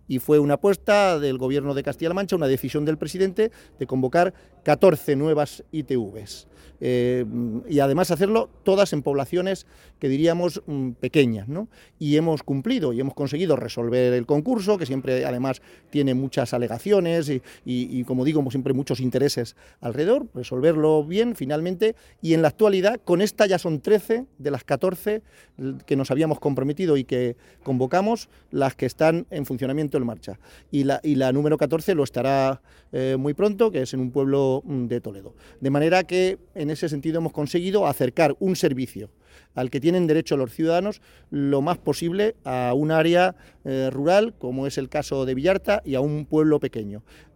y fue una apuesta del Gobierno de Castilla-La Mancha, una decisión del presidente de convocar 14 nuevas ITVs. Y además hacerlo todas en poblaciones que diríamos pequeñas, ¿no? Y hemos cumplido y hemos conseguido resolver el concurso, que siempre además tiene muchas alegaciones y como digo, siempre muchos intereses alrededor, resolverlo bien finalmente, y en la actualidad con esta ya son 13 de las 14 que nos habíamos comprometido y que convocamos, las que están en funcionamiento en marcha, y la número 14 lo estará muy pronto, que es en un pueblo de Toledo. De manera que en ese sentido hemos conseguido acercar un servicio al que tienen derecho los ciudadanos lo más posible a un área rural, como es el caso de Villarta, y a un pueblo pequeño.